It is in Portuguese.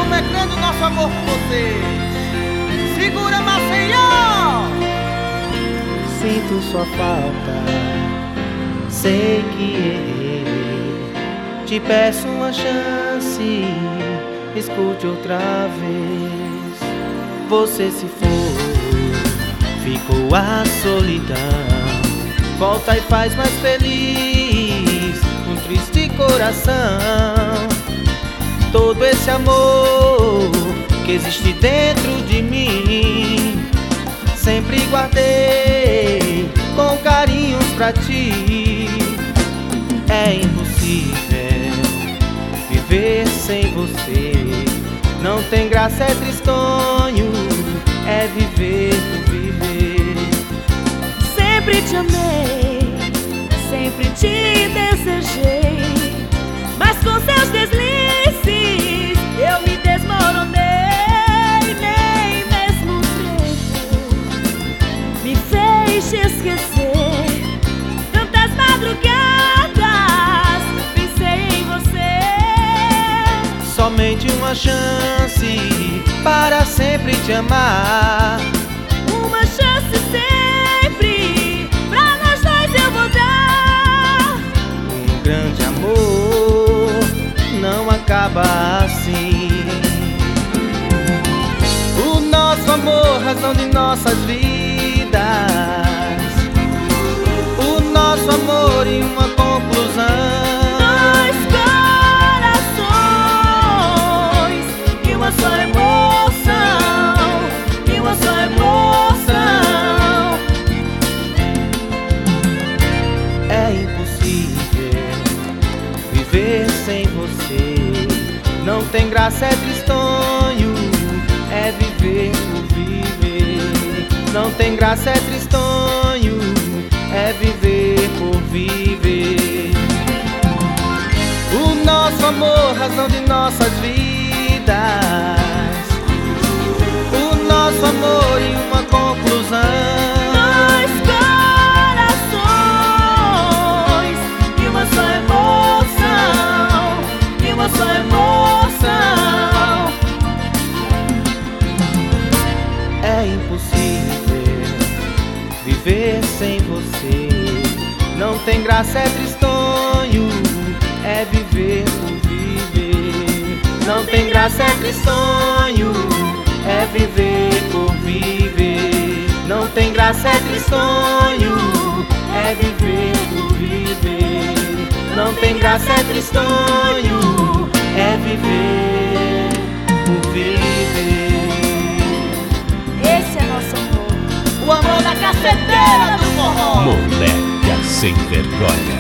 como é grande o nosso amor por vocês. Segura, Maceió! Sinto sua falta, sei que errei. Te peço uma chance, escute outra vez. Você se foi, ficou a solidão. Volta e faz mais feliz um triste coração. Todo esse amor que existe dentro de mim, sempre guardei com carinhos pra ti. É impossível viver sem você. Não tem graça, é tristonho, é viver por viver. Sempre te amei, sempre te desejei, mas com seus deslizes eu me desmoronei. Nem mesmo o tempo me fez te esquecer. Tantas madrugadas pensei em você. Somente uma chance para sempre te amar. Uma chance sempre pra nós dois eu vou dar. Um grande amor não acaba assim. O nosso amor, razão de nossas vidas. O nosso amor em uma conclusão. Dois corações e uma só emoção, e uma só emoção. É impossível viver sem você. Não tem graça, é tristonho, é viver por viver. Não tem graça, é tristonho, é viver por viver. O nosso amor, razão de nossas vidas. O nosso amor em uma conclusão. Dois corações e uma só emoção, e uma só emoção. É impossível viver sem você. Não tem graça, é tristonho, é viver por viver. Não tem graça, é tristonho, é viver por viver. Não tem graça, é tristonho, é viver por viver. Não tem graça, é tristonho, é viver por viver. Esse é nosso amor. O amor da caceteira do forró. Moleca sem vergonha.